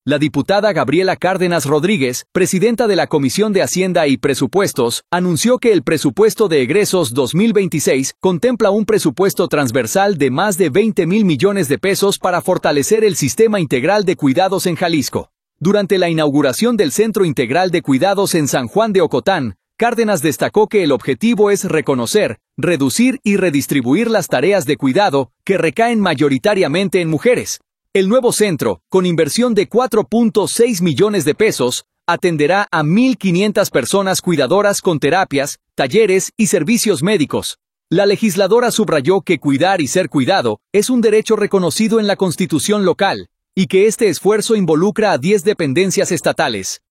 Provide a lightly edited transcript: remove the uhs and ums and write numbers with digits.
La diputada Gabriela Cárdenas Rodríguez, presidenta de la Comisión de Hacienda y Presupuestos, anunció que el presupuesto de egresos 2026 contempla un presupuesto transversal de más de 20,000 millones de pesos para fortalecer el sistema integral de cuidados en Jalisco. Durante la inauguración del Centro Integral de Cuidados en San Juan de Ocotán, Cárdenas destacó que el objetivo es reconocer, reducir y redistribuir las tareas de cuidado que recaen mayoritariamente en mujeres. El nuevo centro, con inversión de 4.6 millones de pesos, atenderá a 1,500 personas cuidadoras con terapias, talleres y servicios médicos. La legisladora subrayó que cuidar y ser cuidado es un derecho reconocido en la Constitución local, y que este esfuerzo involucra a 10 dependencias estatales.